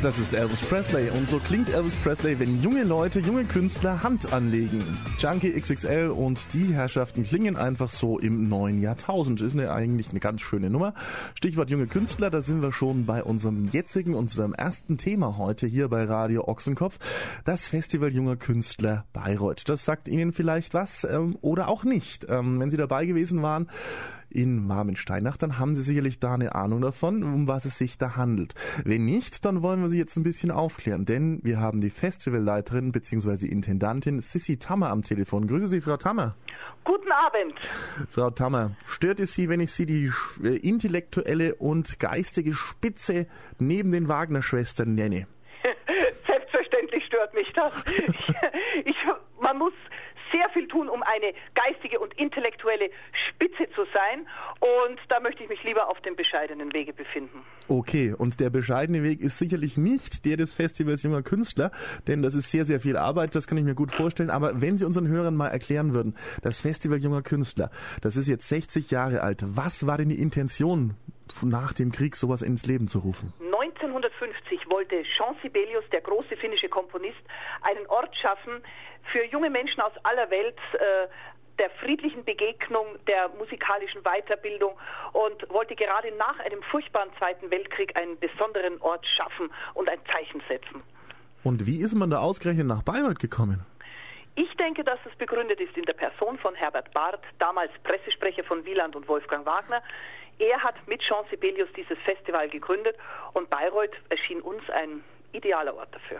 Das ist Elvis Presley und so klingt Elvis Presley, wenn junge Leute, junge Künstler Hand anlegen. Junkie XXL und die Herrschaften klingen einfach so im neuen Jahrtausend. Ist eigentlich eine ganz schöne Nummer. Stichwort junge Künstler, da sind wir schon bei unserem ersten Thema heute hier bei Radio Ochsenkopf. Das Festival junger Künstler Bayreuth. Das sagt Ihnen vielleicht was oder auch nicht. Wenn Sie dabei gewesen waren in Marmensteinach, dann haben Sie sicherlich da eine Ahnung davon, um was es sich da handelt. Wenn nicht, dann wollen wir Sie jetzt ein bisschen aufklären, denn wir haben die Festivalleiterin bzw. Intendantin Sissi Tammer am Telefon. Grüße Sie, Frau Tammer. Guten Abend. Frau Tammer, stört es Sie, wenn ich Sie die intellektuelle und geistige Spitze neben den Wagner-Schwestern nenne? Selbstverständlich stört mich das. Man muss sehr viel tun, um eine geistige und intellektuelle Spitze zu sein. Und da möchte ich mich lieber auf dem bescheidenen Wege befinden. Okay, und der bescheidene Weg ist sicherlich nicht der des Festivals junger Künstler, denn das ist sehr, sehr viel Arbeit, das kann ich mir gut vorstellen. Aber wenn Sie unseren Hörern mal erklären würden, das Festival junger Künstler, das ist jetzt 60 Jahre alt. Was war denn die Intention, nach dem Krieg sowas ins Leben zu rufen? 1950 wollte Jean Sibelius, der große finnische Komponist, einen Ort schaffen für junge Menschen aus aller Welt, der friedlichen Begegnung, der musikalischen Weiterbildung und wollte gerade nach einem furchtbaren Zweiten Weltkrieg einen besonderen Ort schaffen und ein Zeichen setzen. Und wie ist man da ausgerechnet nach Bayreuth gekommen? Ich denke, dass es begründet ist in der Person von Herbert Barth, damals Pressesprecher von Wieland und Wolfgang Wagner. Er hat mit Jean Sibelius dieses Festival gegründet und Bayreuth erschien uns ein idealer Ort dafür.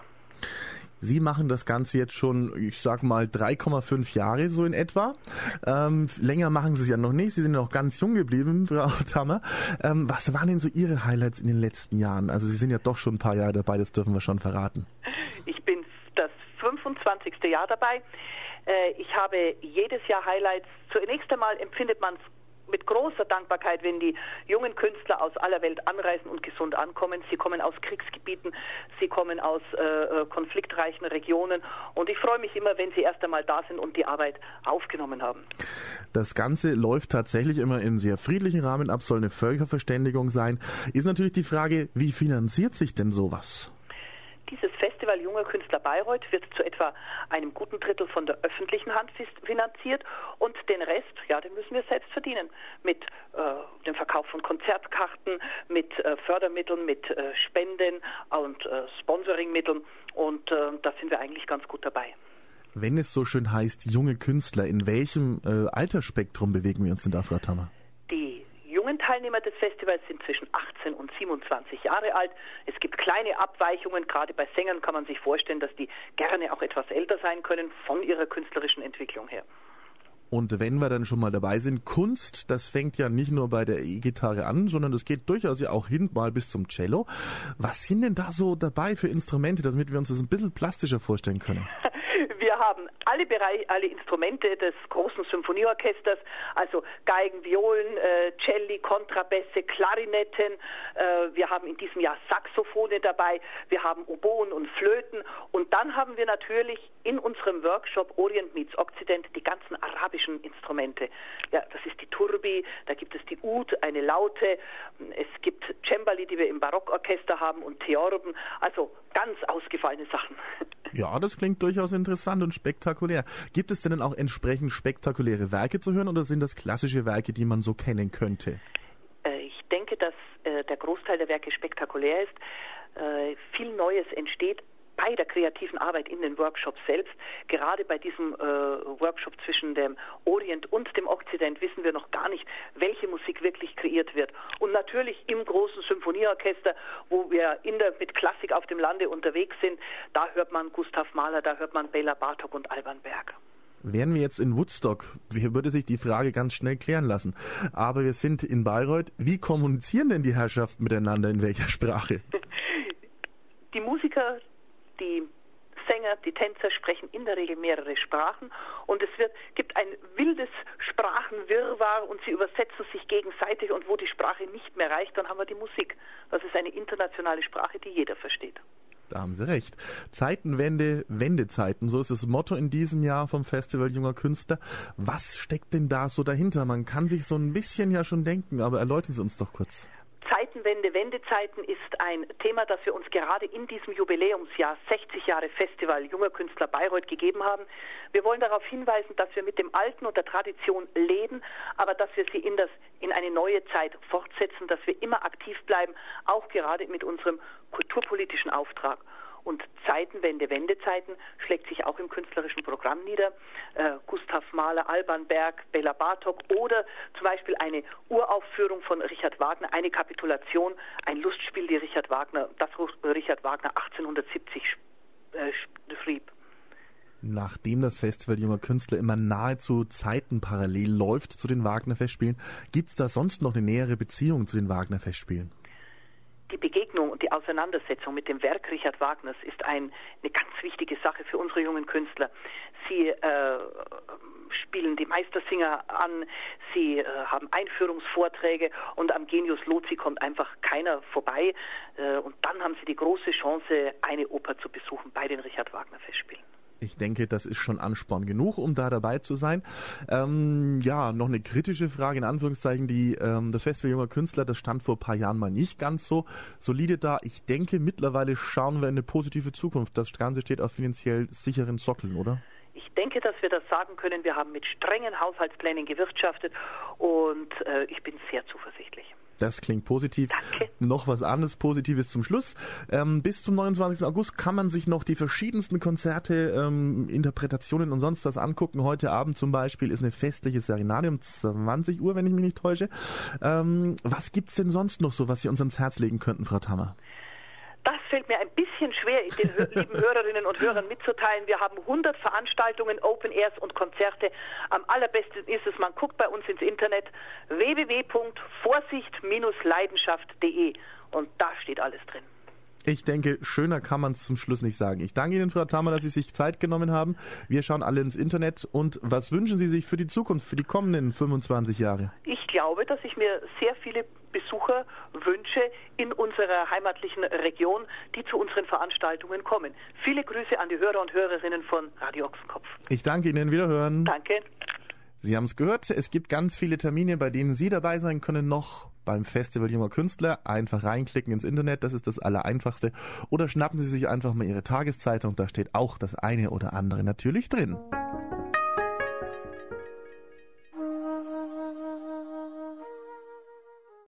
Sie machen das Ganze jetzt schon, ich sag mal, 3,5 Jahre so in etwa. Länger machen Sie es ja noch nicht. Sie sind noch ganz jung geblieben, Frau Tammer. Was waren denn so Ihre Highlights in den letzten Jahren? Also Sie sind ja doch schon ein paar Jahre dabei, das dürfen wir schon verraten. Ich bin das 25. Jahr dabei. Ich habe jedes Jahr Highlights. Zunächst einmal empfindet man es mit großer Dankbarkeit, wenn die jungen Künstler aus aller Welt anreisen und gesund ankommen. Sie kommen aus Kriegsgebieten, sie kommen aus konfliktreichen Regionen und ich freue mich immer, wenn sie erst einmal da sind und die Arbeit aufgenommen haben. Das Ganze läuft tatsächlich immer im sehr friedlichen Rahmen ab, soll eine Völkerverständigung sein. Ist natürlich die Frage, wie finanziert sich denn sowas? Dieses Festival Junger Künstler Bayreuth wird zu etwa einem guten Drittel von der öffentlichen Hand finanziert und den Rest, ja, den müssen wir selbst verdienen. Mit dem Verkauf von Konzertkarten, mit Fördermitteln, mit Spenden und Sponsoringmitteln und da sind wir eigentlich ganz gut dabei. Wenn es so schön heißt, junge Künstler, in welchem Altersspektrum bewegen wir uns denn da, Frau Tammer? Die jungen Teilnehmer des Festivals sind zwischen 18 und 27 Jahre alt. Es gibt kleine Abweichungen, gerade bei Sängern kann man sich vorstellen, dass die gerne auch etwas älter sein können von ihrer künstlerischen Entwicklung her. Und wenn wir dann schon mal dabei sind, Kunst, das fängt ja nicht nur bei der E-Gitarre an, sondern das geht durchaus ja auch hin mal bis zum Cello. Was sind denn da so dabei für Instrumente, damit wir uns das ein bisschen plastischer vorstellen können? Wir haben alle Instrumente des großen Symphonieorchesters, also Geigen, Violen, Celli, Kontrabässe, Klarinetten. Wir haben in diesem Jahr Saxophone dabei, wir haben Oboen und Flöten und dann haben wir natürlich in unserem Workshop Orient meets Occident die ganzen arabischen Instrumente. Ja, das ist die Turbi, da gibt es die Oud, eine Laute, es gibt Cembali, die wir im Barockorchester haben und Theorben, also ganz ausgefallene Sachen. Ja, das klingt durchaus interessant und spektakulär. Gibt es denn auch entsprechend spektakuläre Werke zu hören oder sind das klassische Werke, die man so kennen könnte? Ich denke, dass der Großteil der Werke spektakulär ist. Viel Neues entsteht bei der kreativen Arbeit in den Workshops selbst. Gerade bei diesem Workshop zwischen dem Orient und dem Okzident wissen wir noch gar nicht, welche Musik wirklich kreiert wird. Und natürlich im großen Symphonieorchester, wo wir mit Klassik auf dem Lande unterwegs sind, da hört man Gustav Mahler, da hört man Bela Bartok und Alban Berg. Wären wir jetzt in Woodstock, würde sich die Frage ganz schnell klären lassen. Aber wir sind in Bayreuth. Wie kommunizieren denn die Herrschaften miteinander, in welcher Sprache? Die Musiker, die Sänger, die Tänzer sprechen in der Regel mehrere Sprachen und es gibt ein wildes Sprachenwirrwarr und sie übersetzen sich gegenseitig und wo die Sprache nicht mehr reicht, dann haben wir die Musik. Das ist eine internationale Sprache, die jeder versteht. Da haben Sie recht. Zeitenwende, Wendezeiten, so ist das Motto in diesem Jahr vom Festival Junger Künstler. Was steckt denn da so dahinter? Man kann sich so ein bisschen ja schon denken, aber erläutern Sie uns doch kurz. Zeitenwende Zeitenwende, Wendezeiten ist ein Thema, das wir uns gerade in diesem Jubiläumsjahr 60 Jahre Festival Junger Künstler Bayreuth gegeben haben. Wir wollen darauf hinweisen, dass wir mit dem Alten und der Tradition leben, aber dass wir sie in eine neue Zeit fortsetzen, dass wir immer aktiv bleiben, auch gerade mit unserem kulturpolitischen Auftrag. Und Zeitenwende, Wendezeiten schlägt sich auch im künstlerischen Programm nieder. Gustav Mahler, Alban Berg, Bela Bartok oder zum Beispiel eine Uraufführung von Richard Wagner, eine Kapitulation, ein Lustspiel, das Richard Wagner 1870 schrieb. Nachdem das Festival Junger Künstler immer nahezu zeitenparallel läuft zu den Wagner-Festspielen, gibt es da sonst noch eine nähere Beziehung zu den Wagner-Festspielen? Die Begegnung und die Auseinandersetzung mit dem Werk Richard Wagners ist eine ganz wichtige Sache für unsere jungen Künstler. Sie spielen die Meistersinger an, sie haben Einführungsvorträge und am Genius Loci kommt einfach keiner vorbei. Und dann haben sie die große Chance, eine Oper zu besuchen bei den Richard Wagner Festspielen. Ich denke, das ist schon Ansporn genug, um da dabei zu sein. Noch eine kritische Frage in Anführungszeichen. Das Festival Junger Künstler, das stand vor ein paar Jahren mal nicht ganz so solide da. Ich denke, mittlerweile schauen wir in eine positive Zukunft. Das Ganze steht auf finanziell sicheren Sockeln, oder? Ich denke, dass wir das sagen können. Wir haben mit strengen Haushaltsplänen gewirtschaftet und ich bin sehr zuversichtlich. Das klingt positiv. Danke. Noch was anderes Positives zum Schluss. Bis zum 29. August kann man sich noch die verschiedensten Konzerte, Interpretationen und sonst was angucken. Heute Abend zum Beispiel ist eine festliche Serenade um 20 Uhr, wenn ich mich nicht täusche. Was gibt's denn sonst noch so, was Sie uns ans Herz legen könnten, Frau Thammer? Das fällt mir ein bisschen schwer, den lieben Hörerinnen und Hörern mitzuteilen. Wir haben 100 Veranstaltungen, Open Airs und Konzerte. Am allerbesten ist es, man guckt bei uns ins Internet www.vorsicht-leidenschaft.de und da steht alles drin. Ich denke, schöner kann man es zum Schluss nicht sagen. Ich danke Ihnen, Frau Thammer, dass Sie sich Zeit genommen haben. Wir schauen alle ins Internet. Und was wünschen Sie sich für die Zukunft, für die kommenden 25 Jahre? Ich glaube, dass ich mir sehr viele Besucher wünsche in unserer heimatlichen Region, die zu unseren Veranstaltungen kommen. Viele Grüße an die Hörer und Hörerinnen von Radio Ochsenkopf. Ich danke Ihnen, wiederhören. Danke. Sie haben es gehört, es gibt ganz viele Termine, bei denen Sie dabei sein können, noch beim Festival Junger Künstler. Einfach reinklicken ins Internet, das ist das Allereinfachste. Oder schnappen Sie sich einfach mal Ihre Tageszeitung, da steht auch das eine oder andere natürlich drin.